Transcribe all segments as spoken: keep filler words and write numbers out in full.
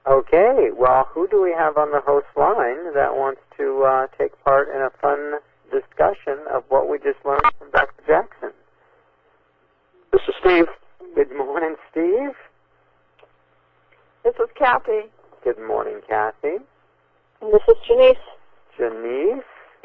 Okay, well, who do we have on the host line that wants to uh, take part in a fun discussion of what we just learned from Doctor Jackson? This is Steve. Good morning, Steve. This is Kathy. Good morning, Kathy. And this is Janice. Janice.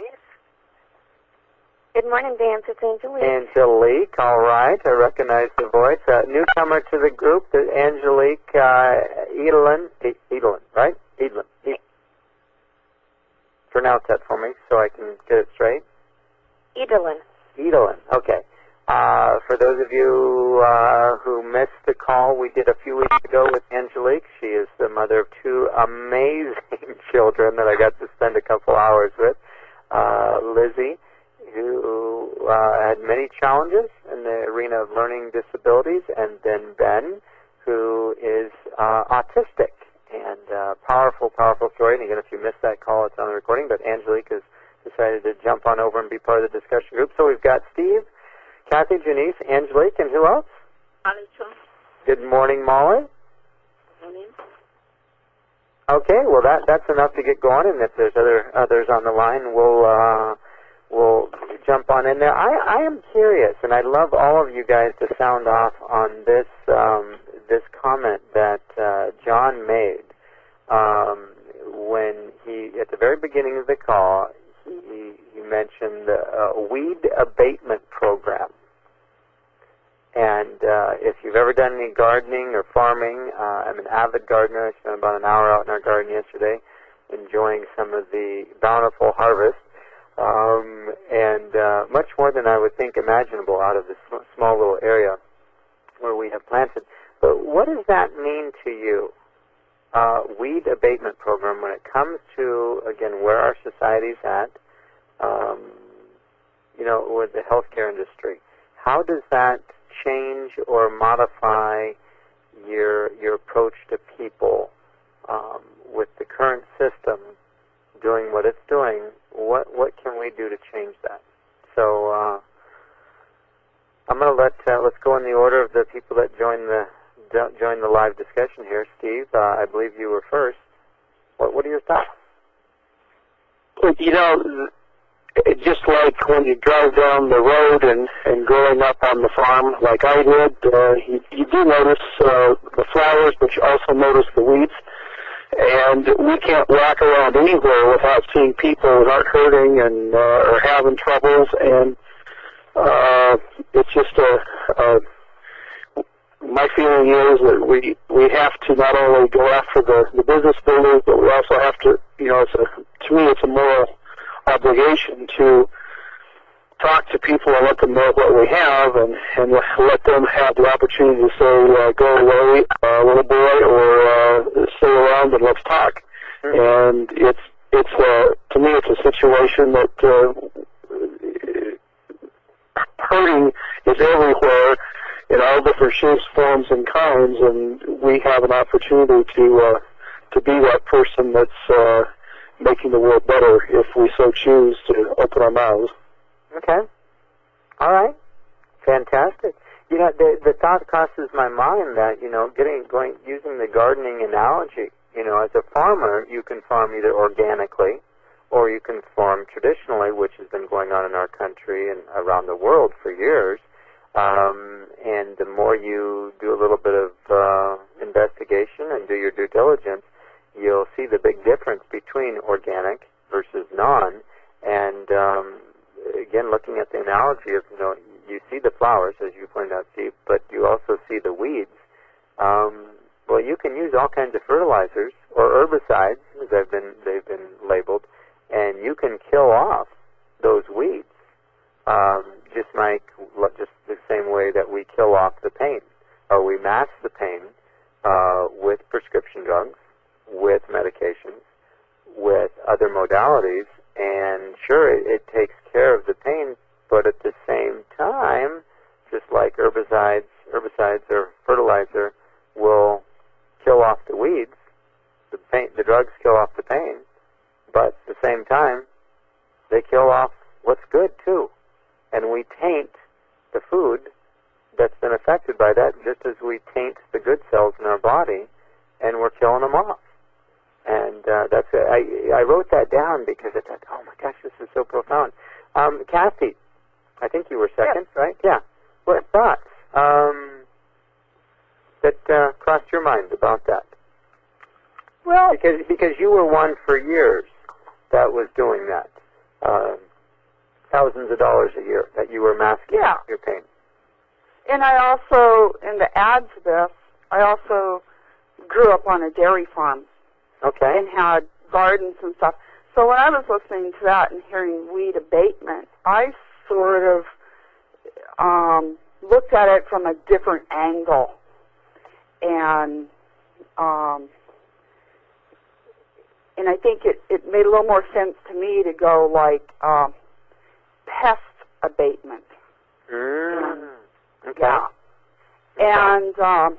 Good morning, Dan. It's Angelique. Angelique, all right. I recognize the voice. Uh, newcomer to the group, the Angelique uh, Edelin. E- Edelin, right? Edelin. E- Pronounce that for me so I can get it straight. Edelin. Edelin, okay. Uh, for those of you uh, who missed the call we did a few weeks ago with Angelique, she is the mother of two amazing children that I got to spend a couple hours with. Uh, Lizzie, who uh, had many challenges in the arena of learning disabilities, and then Ben, who is uh, autistic. And uh, powerful, powerful story. And again, if you missed that call, it's on the recording. But Angelique has decided to jump on over and be part of the discussion group. So we've got Steve, Kathy, Janice, Angelique, and who else? Molly. Good morning, Molly. Morning. Okay, well that that's enough to get going. And if there's other others on the line, we'll. Uh, We'll jump on in there. I, I am curious, and I'd love all of you guys to sound off on this um, this comment that uh, John made um, when he, at the very beginning of the call, he, he mentioned a weed abatement program. And uh, if you've ever done any gardening or farming, uh, I'm an avid gardener. I spent about an hour out in our garden yesterday enjoying some of the bountiful harvest. Um, and uh, much more than I would think imaginable out of this sm- small little area where we have planted. But what does that mean to you, uh, weed abatement program, when it comes to, again, where our society's at, um, you know, with the healthcare industry? How does that change or modify your your approach to people um, with the current system doing what it's doing? What what can we do to change that? So uh, I'm going to let uh, let's go in the order of the people that join the join the live discussion here. Steve, uh, I believe you were first. What what are your thoughts? You know, it just like when you drive down the road and and growing up on the farm, like I did, uh, you, you do notice uh, the flowers, but you also notice the weeds. And we can't walk around anywhere without seeing people that aren't hurting and uh, are having troubles. And uh, it's just a, a my feeling is that we we have to not only go after the, the business builders, but we also have to, you know, it's a, to me it's a moral obligation to talk to people and let them know what we have, and, and let them have the opportunity to say, uh, go away, uh, little boy, or uh, stay around and let's talk. Mm-hmm. And it's, it's uh, to me, it's a situation that uh, hurting is everywhere in all different shapes, forms, and kinds, and we have an opportunity to, uh, to be that person that's uh, making the world better if we so choose to open our mouths. Okay. All right. Fantastic. You know, the the thought crosses my mind that, you know, getting going using the gardening analogy, you know, as a farmer, you can farm either organically or you can farm traditionally, which has been going on in our country and around the world for years. Um, and the more you do a little bit of uh, investigation and do your due diligence, you'll see the big difference between organic versus non. And um, again, looking at the analogy of, you know, you see the flowers, as you pointed out, Steve, but you also see the weeds. Um, well, you can use all kinds of fertilizers or herbicides, as they've been they've been labeled, and you can kill off those weeds, um, just like just the same way that we kill off the pain, or we mask the pain uh, with prescription drugs, with medications, with other modalities. And sure, it, it takes care of the pain, but at the same time, just like herbicides, herbicides or fertilizer will kill off the weeds, the pain, the drugs kill off the pain, but at the same time, they kill off what's good too. And we taint the food that's been affected by that, just as we taint the good cells in our body, and we're killing them off. And uh, that's I I wrote that down because I thought, oh my gosh, this is so profound. Um, Kathy, I think you were second, Yeah. right? Yeah. What thoughts um, that uh, crossed your mind about that? Well, Because because you were one for years that was doing that, uh, thousands of dollars a year that you were masking Yeah. your pain. and I also, in the add to this, I also grew up on a dairy farm Okay. and had gardens and stuff. So when I was listening to that and hearing weed abatement, I sort of um, looked at it from a different angle, and um, and I think it, it made a little more sense to me to go like um, pest abatement. Mm. Okay. Yeah. And um,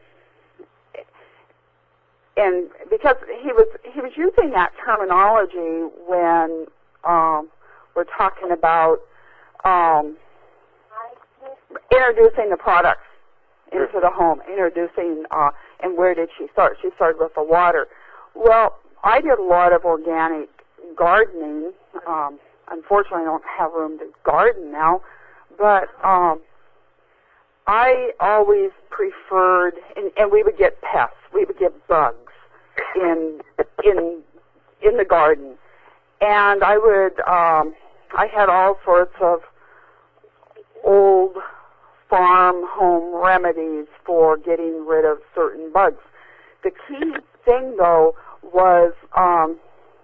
and because he was he was using that terminology when um, we're talking about um, introducing the products into the home, introducing uh, and where did she start? She started with the water. Well, I did a lot of organic gardening. Um, unfortunately, I don't have room to garden now, but um, I always preferred, and, and we would get pests. We would get bugs in in in the garden, and I would. Um, I had all sorts of old farm home remedies for getting rid of certain bugs. The key thing, though, was um,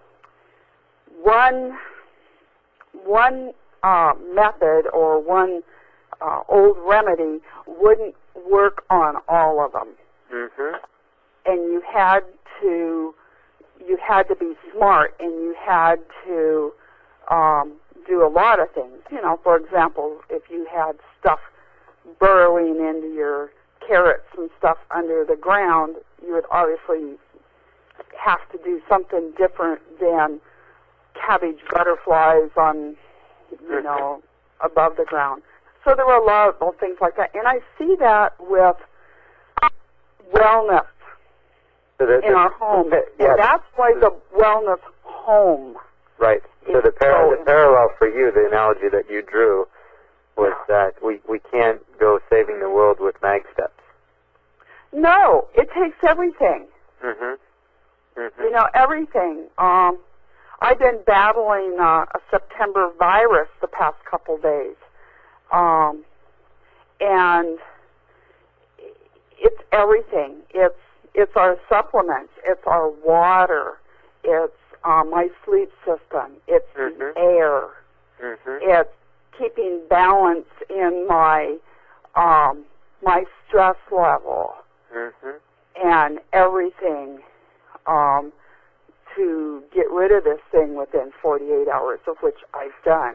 one one uh, method or one uh, old remedy wouldn't work on all of them, Mm-hmm. and you had to you had to be smart, and you had to um, do a lot of things. You know, for example, if you had stuff burrowing into your carrots and stuff under the ground, you would obviously have to do something different than cabbage butterflies on, you know, above the ground. So there were a lot of things like that. And I see that with wellness So the, in the, our home. the, yes. And that's why the wellness home. Right. So is the, par- so the parallel for you, the analogy that you drew, was that we, we can't go saving the world with mag steps. No, it takes everything. Mm-hmm. Mm-hmm. You know, everything. Um, I've been battling uh, a September virus the past couple days. Um, and it's everything. It's it's our supplements. It's our water. It's uh, my sleep system. It's Mhm. the air. Mm-hmm. It's keeping balance in my um, my stress level Mm-hmm. and everything um, to get rid of this thing within forty-eight hours, of which I've done.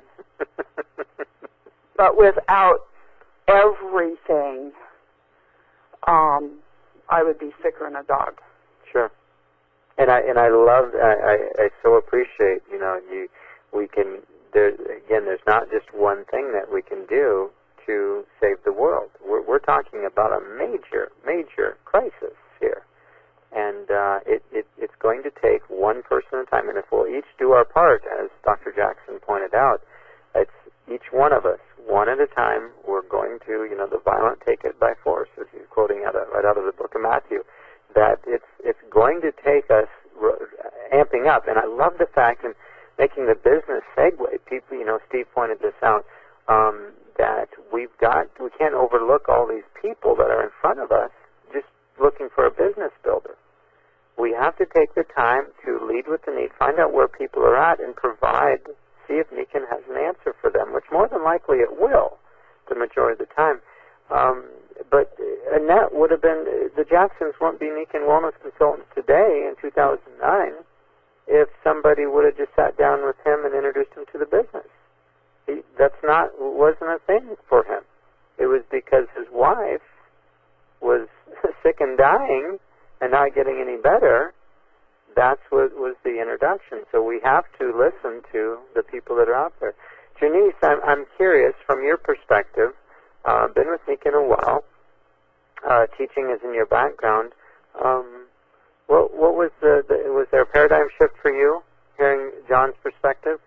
But without everything, um, I would be sicker than a dog. Sure. And I and I love I, I, I so appreciate, you know, you we can there again there's not just one thing that we can do to save the world. We're we're talking about a major, major crisis here. And uh, it, it it's going to take one person at a time, and if we'll each do our part, as Doctor Jackson pointed out, it's each one of us, one at a time. We're going to, you know, the violent take it by force, as he's quoting out of, right out of the book of Matthew. That it's it's going to take us r- amping up, and I love the fact and making the business segue. People, you know, Steve pointed this out um, that we've got we can't overlook all these people that are in front of us just looking for a business builder. We have to take the time to lead with the need, find out where people are at, and provide. See if Niken has an answer for them, which more than likely it will, the majority of the time. Um, but Annette would have been, the Jacksons won't be Niken Wellness Consultants today in two thousand nine if somebody would have just sat down with him and introduced him to the business. He, that's not, wasn't a thing for him. It was because his wife was sick and dying and not getting any better. That's what was the introduction. So we have to listen to the people that are out there. Janice, I'm, I'm curious, from your perspective, uh, been with Niken a while, uh, teaching is in your background. Um, what, what was the, the, was there a paradigm shift for you, hearing John's perspective?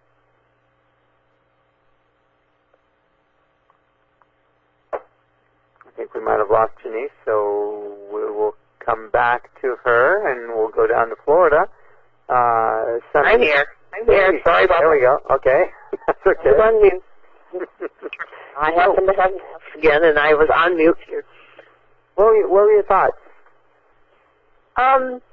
I think we might have lost Janice, so we will come back to her, and we'll go down to Florida. Uh, I'm here. I'm here. Sorry about that. There we go. Okay. That's okay. I was on mute. I happened to have again, and I was on mute here. What were, you, what were your thoughts? Um,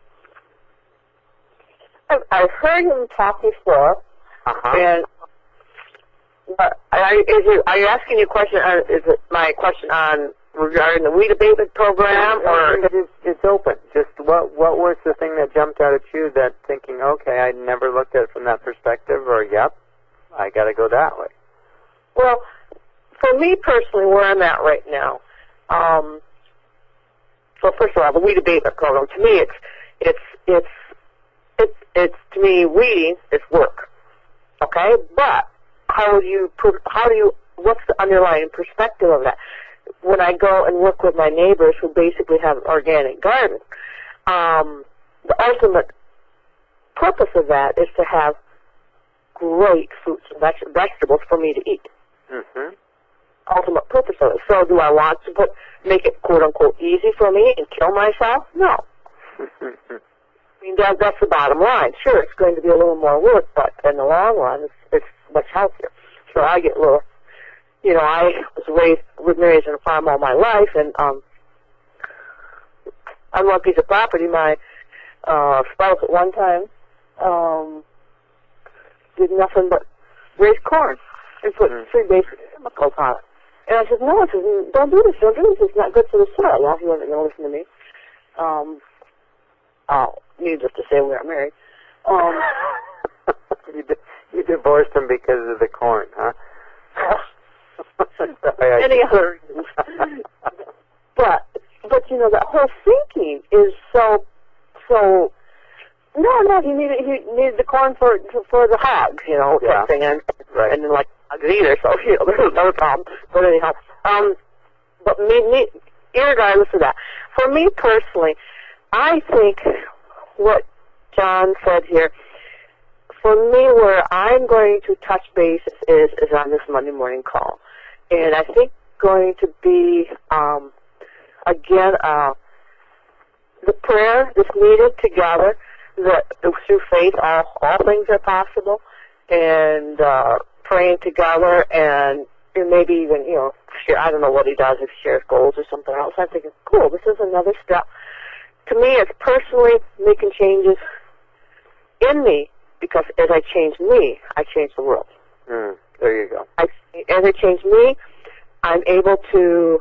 I've, I've heard him talk before, uh-huh. and uh, I, is it, are you asking your question? On, is it my question on regarding the weed abatement program, or it's, it's open? Just what what was the thing that jumped out at you that thinking, okay, I never looked at it from that perspective, or yep, I got to go that way. Well, for me personally, where I'm at right now. Um, well, first of all, the weed abatement program, to me, it's it's it's it's it's to me weeding is work. Okay, but how do you how do you what's the underlying perspective of that? When I go and work with my neighbors who basically have an organic garden, um, the ultimate purpose of that is to have great fruits and veg- vegetables for me to eat. Mm-hmm. Ultimate purpose of it. So do I want to put make it quote unquote easy for me and kill myself? No. I mean that that's the bottom line. Sure, it's going to be a little more work, but in the long run, it's, it's much healthier. So I get a little. You know, I was raised with raised on a farm all my life, and um, on one piece of property, my uh, spouse at one time um, did nothing but raise corn and put mm-hmm. three basic chemicals on it. And I said, no, I said, don't do this, don't do this, it's not good for the soil. Well, he wasn't going to listen to me. Um, oh, needless to say, we got married. Um, you, di- you divorced him because of the corn, huh? Any other reasons. but, but, you know, that whole thinking is so, so, no, no, he needed, he needed the corn for, for the hogs, you know, yeah. type thing, and, right. and then, like, hogs either, so, you know, there's another problem. But anyhow, um, but me, me, irregardless of that, for me personally, I think what John said here, for me, where I'm going to touch base is, is on this Monday morning call. And I think going to be, um, again, uh, the prayer that's needed together, that through faith all, all things are possible, and uh, praying together, and, and maybe even, you know, share, I don't know what he does, if he shares goals or something else. I'm thinking, cool, this is another step. To me, it's personally making changes in me, because as I change me, I change the world. Mm, there you go. I, as I change me, I'm able to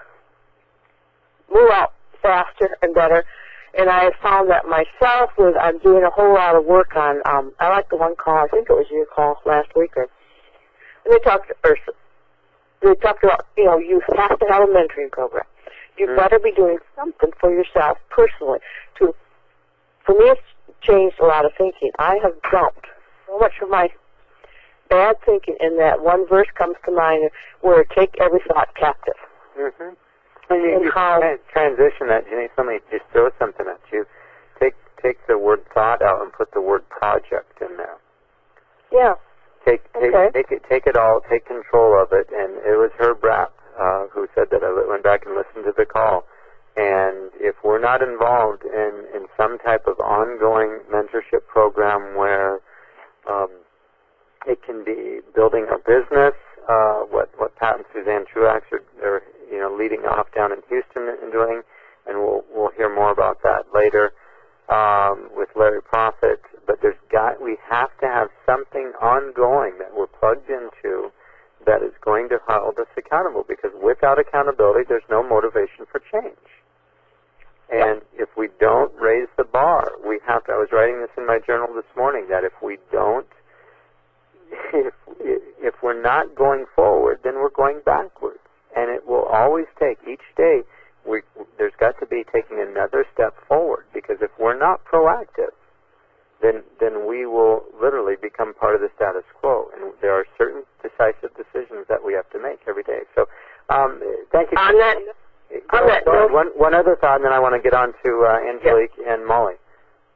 move out faster and better. And I have found that myself, with I'm doing a whole lot of work on, um, I like the one call, I think it was your call last week, or, and they talked, or, they talked about, you know, you have to have a mentoring program. You mm. better be doing something for yourself personally. To, for me, it's changed a lot of thinking. I have dumped so much of my bad thinking in that one verse comes to mind where take every thought captive. Mm-hmm. And you, and you how, can't transition that, Jenny. Somebody just throw something at you. Take take the word thought out and put the word project in there. Yeah. Take take okay. take it take it all. Take control of it. And it was Herb Rapp uh, who said that. I went back and listened to the call. And if we're not involved in, in some type of ongoing mentorship program where um, it can be building a business, uh, what what Pat and Suzanne Truax are, are you know leading off down in Houston and doing, and we'll we'll hear more about that later um, with Larry Prophet. But there's got we have to have something ongoing that we're plugged into that is going to hold us accountable, because without accountability, there's no motivation for change. And if we don't raise the bar, we have to, I was writing this in my journal this morning, that if we don't, if, if we're not going forward, then we're going backwards. And it will always take, each day, we, there's got to be taking another step forward, because if we're not proactive, then then we will literally become part of the status quo. And there are certain decisive decisions that we have to make every day. So um, thank you. On that, on that note, one, one other thought, and then I want to get on to uh, Angelique yeah. and Molly. Kath,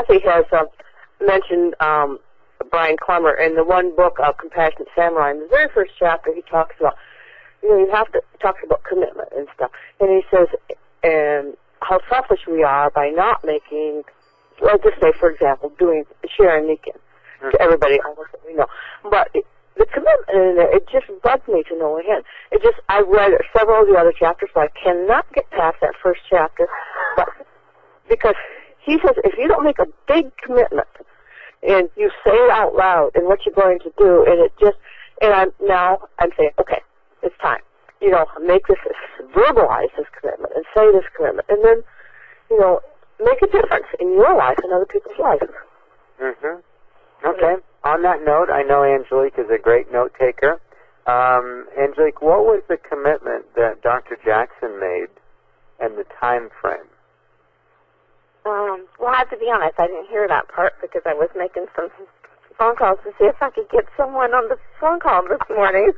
Kathy has uh, mentioned um, Brian Clemmer in the one book, uh, Compassionate Samurai. In the very first chapter, he talks about, you know, you have to, he talks about commitment and stuff. And he says, and how selfish we are by not making, let's just say, for example, doing, sharing Nikan mm-hmm. to everybody almost that we know. But it, the commitment in there, it just bugs me to no end. It just, I read several of the other chapters, so I cannot get past that first chapter. But because he says, if you don't make a big commitment and you say it out loud and what you're going to do, and it just, and I'm now I'm saying, okay, it's time. You know, make this, verbalize this commitment and say this commitment, and then, you know, make a difference in your life and other people's lives. Mm-hmm. Okay. On that note, I know Angelique is a great note taker. Um, Angelique, what was the commitment that Doctor Jackson made and the time frame? Um, well, I have to be honest, I didn't hear that part because I was making some phone calls to see if I could get someone on the phone call this morning.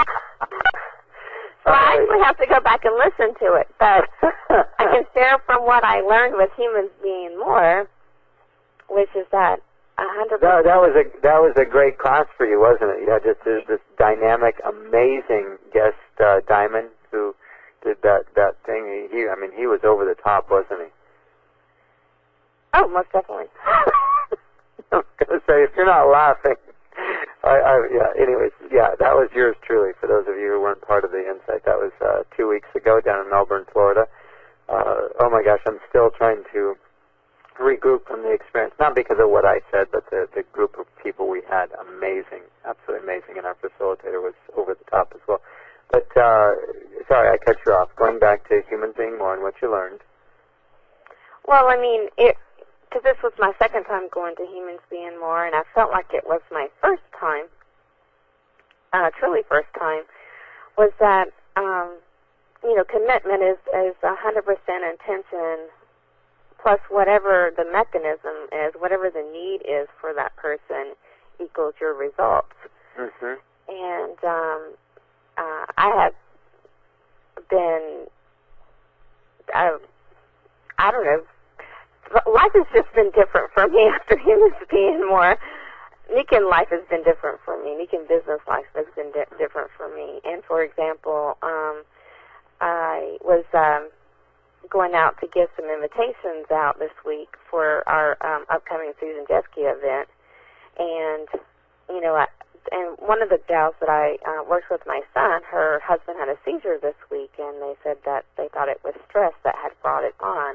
So I actually have to go back and listen to it. But I can share from what I learned with Humans Being More, which is that a hundred percent. That was a that was a great class for you, wasn't it? You had just this, this dynamic, amazing guest, uh, Diamond, who did that that thing. He, he, I mean, he was over the top, wasn't he? Oh, most definitely. I was going to say, if you're not laughing, I, I, yeah. Anyways, yeah, that was yours truly. For those of you who weren't part of the Insight, that was uh, two weeks ago down in Melbourne, Florida. Uh, oh my gosh, I'm still trying to regroup from the experience. Not because of what I said, but the the group of people we had. Amazing, absolutely amazing, and our facilitator was over the top as well. But uh, sorry, I cut you off. Going back to Humans Being More and what you learned. Well, I mean, it. Because this was my second time going to Humans Being More, and I felt like it was my first time, uh, truly first time, was that, um, you know, commitment is is one hundred percent intention plus whatever the mechanism is, whatever the need is for that person equals your results. Mm-hmm. And um, uh, I have been, uh, I don't know, life has just been different for me after Humans Being More. Nikan life has been different for me. Nikan business life has been di- different for me. And, for example, um, I was um, going out to give some invitations out this week for our um, upcoming Susan Jeske event. And, you know, I, and one of the gals that I uh, worked with, my son, her husband had a seizure this week, and they said that they thought it was stress that had brought it on.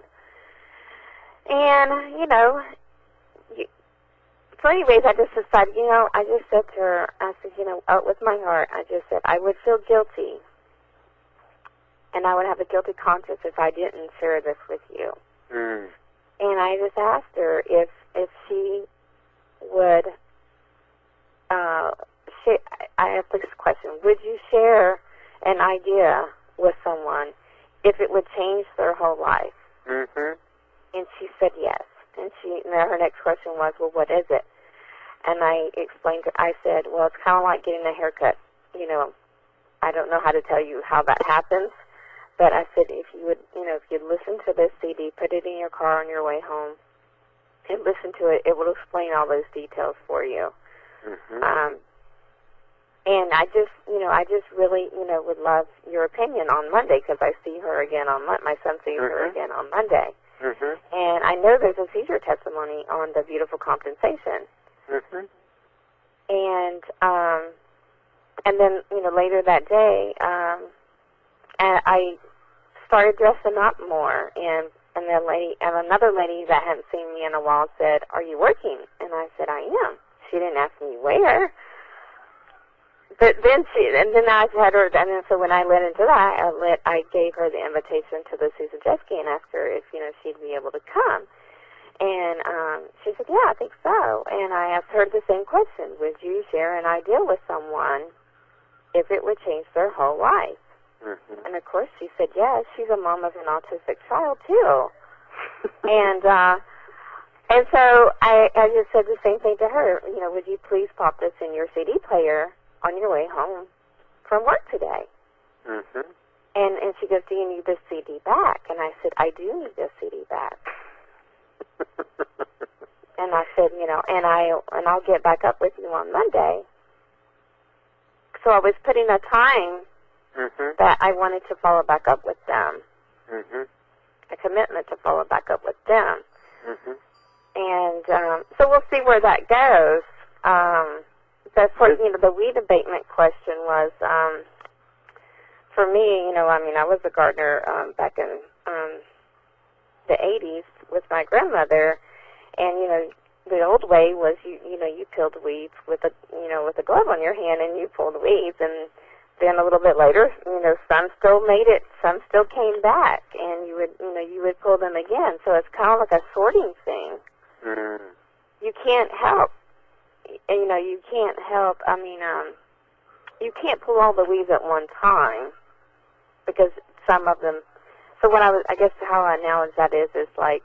And, you know, you, so anyways, I just decided, you know, I just said to her, I said, you know, out with my heart, I just said I would feel guilty, and I would have a guilty conscience if I didn't share this with you. Mm. And I just asked her if if she would, uh, share, I asked this question, would you share an idea with someone if it would change their whole life? Mm-hmm. And she said yes. And she, and then her next question was, well, what is it? And I explained to her, I said, well, it's kind of like getting a haircut. You know, I don't know how to tell you how that happens, but I said if you would, you know, if you'd listen to this C D, put it in your car on your way home, and listen to it, it will explain all those details for you. Mm-hmm. Um, and I just, you know, I just really, you know, would love your opinion on Monday because I see her again on Monday. My son sees mm-hmm. her again on Monday. Mm-hmm. And I know there's a seizure testimony on the beautiful compensation. Mm-hmm. And um, and then, you know, later that day, um, I started dressing up more. And, and the lady, and another lady that hadn't seen me in a while said, are you working? And I said, I am. She didn't ask me where. But then she, and then I had her, and then so when I led into that, I let, I gave her the invitation to the Susan Jeske and asked her if, you know, she'd be able to come. And um, she said, yeah, I think so. And I asked her the same question, would you share an idea with someone if it would change their whole life? Mm-hmm. And of course she said yes. She's a mom of an autistic child too. and uh, and so I, I just said the same thing to her, you know, would you please pop this in your C D player on your way home from work today? Mm-hmm. And and she goes, do you need this C D back? And I said, I do need this C D back. And I said, you know, and I and I'll get back up with you on Monday. So I was putting a time mm-hmm. that I wanted to follow back up with them, mm-hmm. a commitment to follow back up with them. Mm-hmm. And um, so we'll see where that goes. Um, the, for, you know, the weed abatement question was, um, for me, you know, I mean, I was a gardener um, back in um, the eighties with my grandmother, and, you know, the old way was, you you know, you peeled weeds with a, you know, with a glove on your hand, and you pulled weeds, and then a little bit later, you know, some still made it, some still came back, and you would, you know, you would pull them again. So it's kind of like a sorting thing. Mm. You can't help, you know, you can't help, I mean, um, you can't pull all the weeds at one time, because some of them, so what I was, I guess how I acknowledge that is, is like,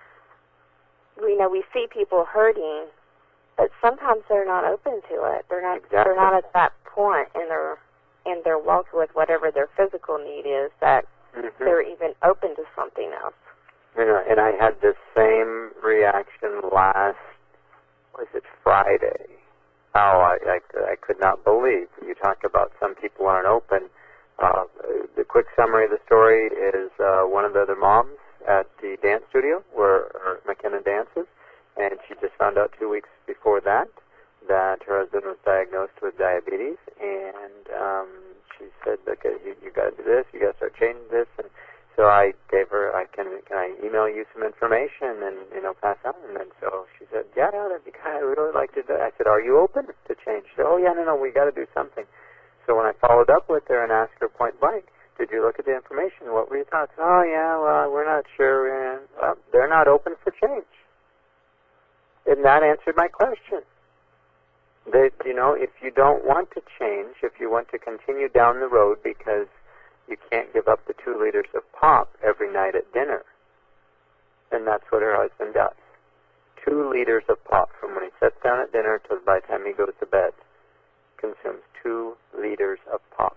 you know, we see people hurting, but sometimes they're not open to it. They're not, exactly. they're not at that point in their, in their walk with whatever their physical need is that mm-hmm. they're even open to something else. You know, and I had the same reaction last, was it Friday? Oh, I, I, I could not believe. You talked about some people aren't open. Uh, the quick summary of the story is uh, one of the other moms at the dance studio where McKenna dances, and she just found out two weeks before that that her husband was diagnosed with diabetes, and um, she said, "Look, you, you got to do this. You got to start changing this." And so I gave her, I can can I email you some information and you know pass on. And then so she said, "Yeah, yeah, that'd be kind. I would really like to do it." I said, "Are you open to change?" She said, "Oh yeah, no, no, we got to do something." So when I followed up with her and asked her point blank, "Did you look at the information? What were your thoughts?" "Oh yeah, well, we're not sure." Well, they're not open for change, and that answered my question. That, you know, if you don't want to change, if you want to continue down the road because you can't give up the two liters of pop every night at dinner, and that's what her husband does. Two liters of pop from when he sits down at dinner till by the time he goes to bed, consumes two liters of pop.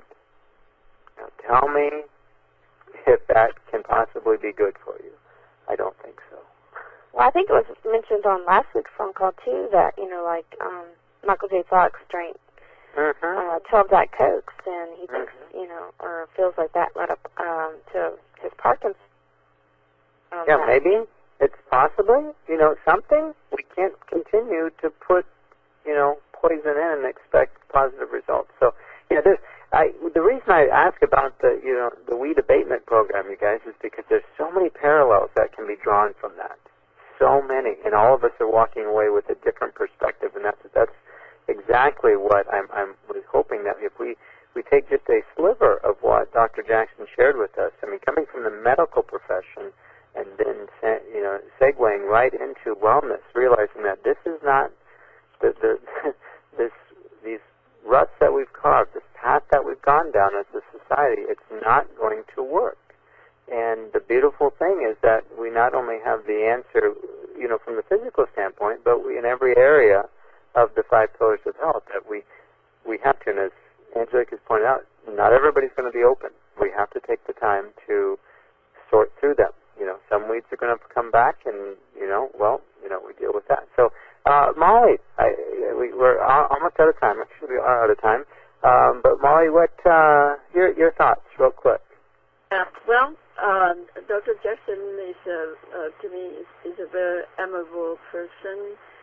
Now tell me if that can possibly be good for you. I don't think so. Well, I think it was mentioned on last week's phone call, too, that, you know, like um, Michael J. Fox drank mm-hmm. uh, twelve Diet Cokes, and he thinks, mm-hmm. you know, or feels like that led up um, to his Parkinson's. Um, yeah, that. maybe it's possibly, you know, something. We can't continue to put, you know, poison in and expect positive results. So, yeah, there's, I, the reason I ask about the, you know, the weed abatement program, you guys, is because there's so many parallels that can be drawn from that. So many, and all of us are walking away with a different perspective, and that's that's exactly what I'm I'm was hoping that if we we take just a sliver of what Doctor Jackson shared with us. I mean, coming from the medical profession, and then you know segueing right into wellness, realizing that this is not the the this these ruts that we've carved, this path that we've gone down as a society, it's not going to work. And the beautiful thing is that we not only have the answer, you know, from the physical standpoint, but we, in every area of the five pillars of health, that we we have to, and as Angelique has pointed out, not everybody's going to be open. We have to take the time to sort through them. You know, some weeds are going to come back, and, you know, well, you know, we deal with that. So, uh, Molly, I, we, we're almost out of time. Actually, we are out of time. Um, but, Molly, what uh, your, your thoughts, real quick? Uh, well, Um, Doctor Jackson is, a, uh, to me, is, is a very amiable person,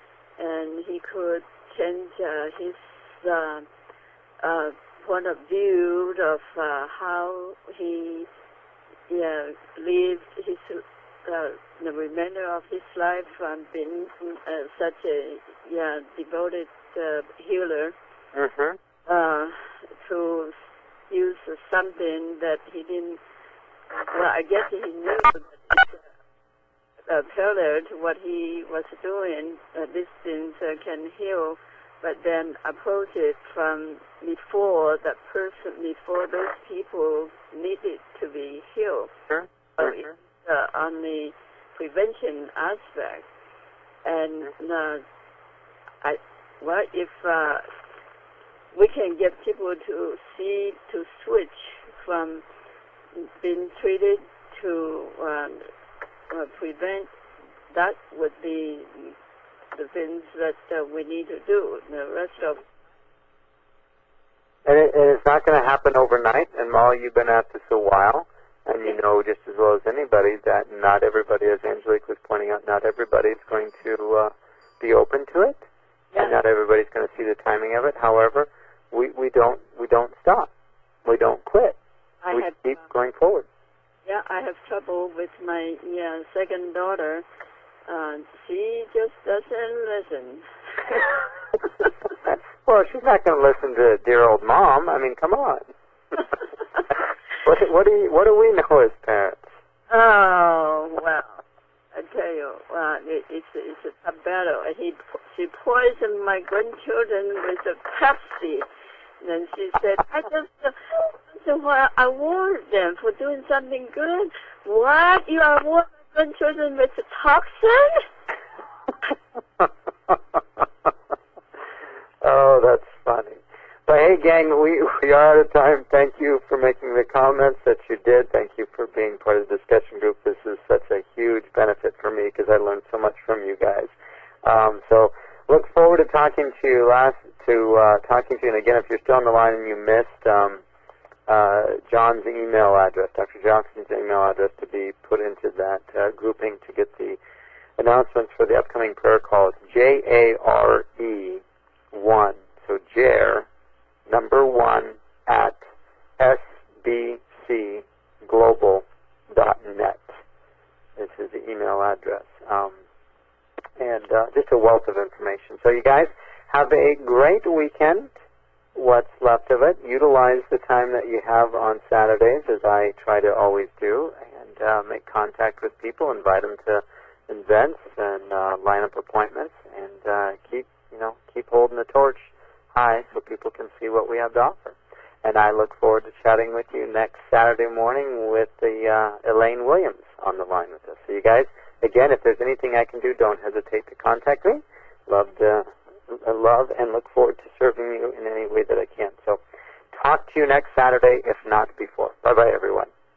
and he could change uh, his uh, uh, point of view of uh, how he yeah, lived his uh, the remainder of his life and being uh, such a yeah, devoted uh, healer mm-hmm. uh, to use something that he didn't. Well, I guess he knew that it's uh, parallel to what he was doing. Uh, these things uh, can heal, but then approach it from before that person, before those people needed to be healed. Sure. So mm-hmm. it's uh, on the prevention aspect. And uh, I, well, if uh, we can get people to see, to switch from been treated to um, uh, prevent, that would be things that uh, we need to do. The rest of And, it, and it's not going to happen overnight. And Molly, you've been at this a while, and you know just as well as anybody that not everybody, as Angelique was pointing out, not everybody is going to uh, be open to it, yeah. and not everybody's going to see the timing of it. However, we, we don't we don't stop. We don't quit. I we have, keep uh, going forward. Yeah, I have trouble with my yeah, second daughter. Uh, she just doesn't listen. Well, she's not going to listen to dear old mom. I mean, come on. what, what do you, what do we know as parents? Oh well, I tell you, uh, it, it's it's a battle. He she poisoned my grandchildren with a Pepsi. And she said, I just, uh, I said, well, I warned them for doing something good. What? You are warning my grandchildren with a toxin? Oh, that's funny. But hey, gang, we, we are out of time. Thank you for making the comments that you did. Thank you for being part of the discussion group. This is such a huge benefit for me because I learned so much from you guys. Um, so look forward to talking to you last to uh, talking to you. And again, if you're still on the line and you missed um, uh, John's email address, Doctor Johnson's email address, to be put into that uh, grouping to get the announcements for the upcoming prayer call, it's J A R E one. So J A R E number one at S B C global dot net. This is the email address. Um, and uh, just a wealth of information. So you guys have a great weekend. What's left of it. Utilize the time that you have on Saturdays, as I try to always do, and uh, make contact with people, invite them to events, and uh, line up appointments, and uh, keep you know keep holding the torch high so people can see what we have to offer. And I look forward to chatting with you next Saturday morning with the uh, Elaine Williams on the line with us. So you guys, again, if there's anything I can do, don't hesitate to contact me. Love to, I love and look forward to serving you in any way that I can. So talk to you next Saturday, if not before. Bye-bye, everyone.